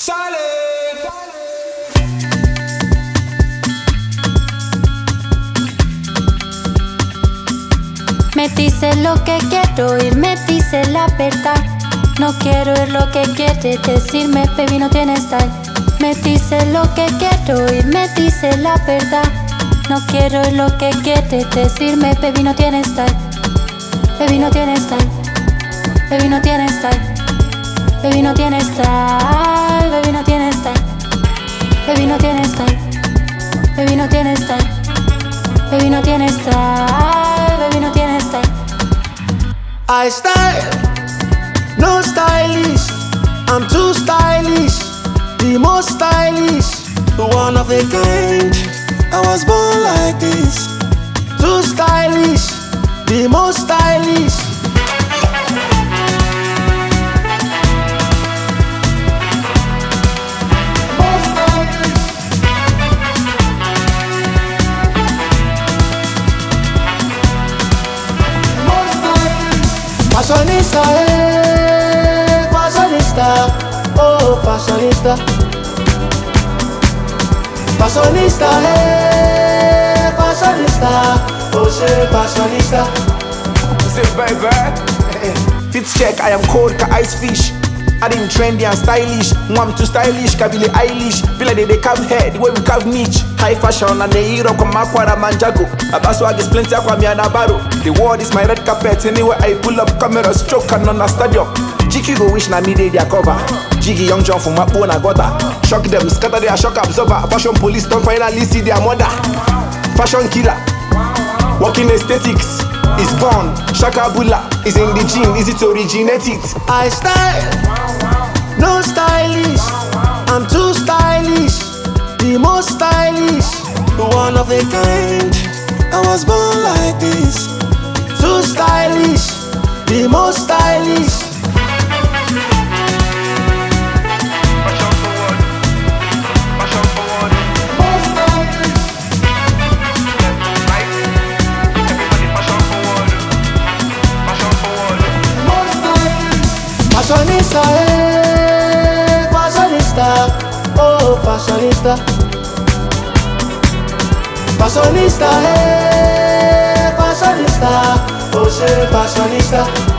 Me dice lo que quiero oír, me dice la verdad. No quiero oír lo que quiere decirme, baby, no tiene style. Me dice lo que quiero oír, me dice la verdad. No quiero oír lo que quiere decirme, baby, no tiene style. Baby, no tiene style. Baby, no tiene style. Baby, no tiene style. Baby, no tiene style. Baby, no tiene style. Baby, no tiene style. Baby, no tiene style. Baby, no tiene style. I style, no stylish. I'm too stylish, the most stylish, one of a kind. I was born like this. Too stylish, the most stylish. Fashionista, fashionista, oh fashionista. Fashionista, fashionista, oh say fashionista. Say baby, fit check, I am cold ka ice fish. I am trendy and stylish. I'm too stylish, ka Billie Eilish. Feel like they carve hair, the way we carve niche. High fashion and the hero come Aquara Manjago. Abaswag is plenty aqua mi anabaro. The world is my red carpet. Anywhere I pull up cameras, choke and on a stadium. Jiggy go wish na me they their cover. Jiggy young John from Mapo na gutter. Shock them, scatter their shock absorber. Fashion police don't finally see their mother. Fashion killer, walking aesthetics is gone. Shaka Bula is in the gene, easy to originate it. I style, no stylish. I'm too stylish, the most stylish, one of a kind. I was born like this. Too stylish, the most stylish. Fashionista, fashionista, oh fashionista. Fashionista, fashionista, oh say fashionista.